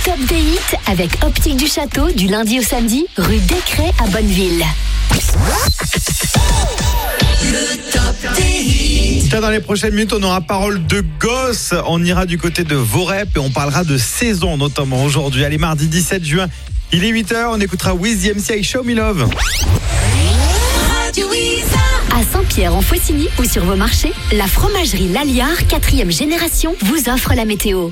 top des hits avec Optique du Château du lundi au samedi, rue Descrets à Bonneville. Le top des hits. Dans les prochaines minutes, on aura parole de gosse. On ira du côté de Vorep et on parlera de saison, notamment aujourd'hui. Allez, mardi 17 juin, il est 8h. On écoutera Wiz MC Show Me Love. À Saint-Pierre-en-Faucigny ou sur vos marchés, la fromagerie Laliard 4e génération vous offre la météo.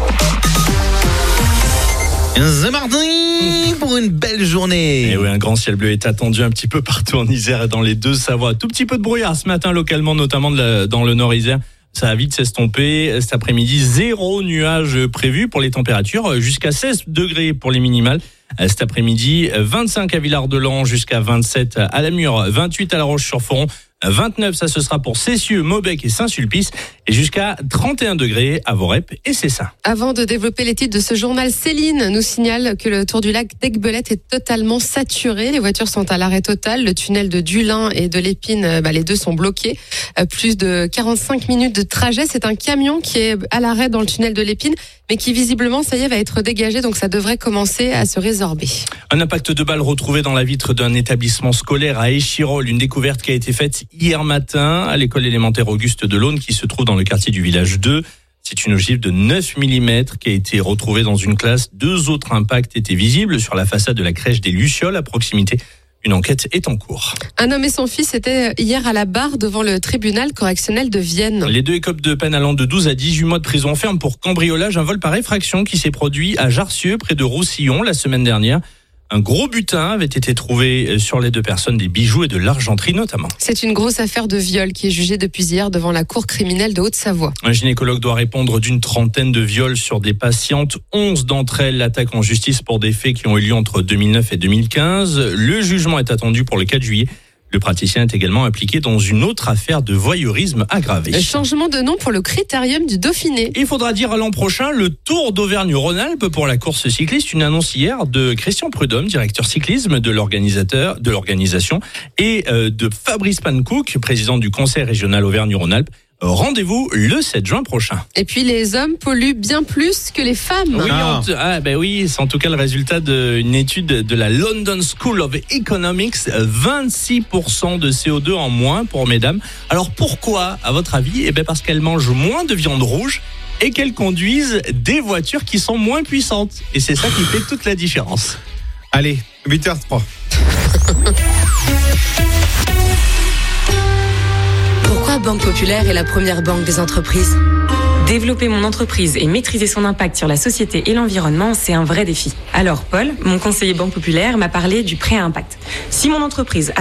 C'est mardi pour une belle journée. Et oui, un grand ciel bleu est attendu un petit peu partout en Isère et dans les Deux-Savoies. Tout petit peu de brouillard ce matin localement, notamment dans le nord Isère. Ça va vite s'estomper. Cet après-midi, 0 nuage prévu pour les températures, jusqu'à 16 degrés pour les minimales. Cet après-midi, 25 à Villard-de-Lans, jusqu'à 27 à La Mure, 28 à La Roche-sur-Foron, 29, ça ce sera pour Cessieux, Maubec et Saint-Sulpice, et jusqu'à 31 degrés à Vorep et Cessin. Avant de développer les titres de ce journal, Céline nous signale que le tour du lac d'Aiguebelette est totalement saturé. Les voitures sont à l'arrêt total. Le tunnel de Dulin et de l'Épine, les deux sont bloqués. Plus de 45 minutes de trajet. C'est un camion qui est à l'arrêt dans le tunnel de l'Épine, mais qui visiblement, ça y est, va être dégagé. Donc ça devrait commencer à se résorber. Un impact de balle retrouvé dans la vitre d'un établissement scolaire à Échirolles. Une découverte qui a été faite hier matin à l'école élémentaire Auguste Delaune qui se trouve dans le quartier du village 2. C'est une ogive de 9 mm qui a été retrouvée dans une classe. 2 autres impacts étaient visibles sur la façade de la crèche des Lucioles à proximité. Une enquête est en cours. Un homme et son fils étaient hier à la barre devant le tribunal correctionnel de Vienne. Les deux écopent de peine allant de 12 à 18 mois de prison ferme pour cambriolage, un vol par effraction qui s'est produit à Jarcieux, près de Roussillon, la semaine dernière. Un gros butin avait été trouvé sur les deux personnes, des bijoux et de l'argenterie notamment. C'est une grosse affaire de viol qui est jugée depuis hier devant la cour criminelle de Haute-Savoie. Un gynécologue doit répondre d'une trentaine de viols sur des patientes. 11 d'entre elles l'attaquent en justice pour des faits qui ont eu lieu entre 2009 et 2015. Le jugement est attendu pour le 4 juillet. Le praticien est également impliqué dans une autre affaire de voyeurisme aggravé. Le changement de nom pour le Critérium du Dauphiné. Il faudra dire à l'an prochain le Tour d'Auvergne-Rhône-Alpes pour la course cycliste. Une annonce hier de Christian Prudhomme, directeur cyclisme de l'organisation, et de Fabrice Pankouk, président du Conseil régional Auvergne-Rhône-Alpes. Rendez-vous le 7 juin prochain. Et puis les hommes polluent bien plus que les femmes. Oui, c'est en tout cas le résultat d'une étude de la London School of Economics. 26% de CO2 en moins pour mesdames. Alors pourquoi, à votre avis ? Parce qu'elles mangent moins de viande rouge et qu'elles conduisent des voitures qui sont moins puissantes. Et c'est ça qui fait toute la différence. Allez, 8h03. Pourquoi Banque Populaire est la première banque des entreprises ? Développer mon entreprise et maîtriser son impact sur la société et l'environnement, c'est un vrai défi. Alors Paul, mon conseiller Banque Populaire, m'a parlé du prêt à impact. Si mon entreprise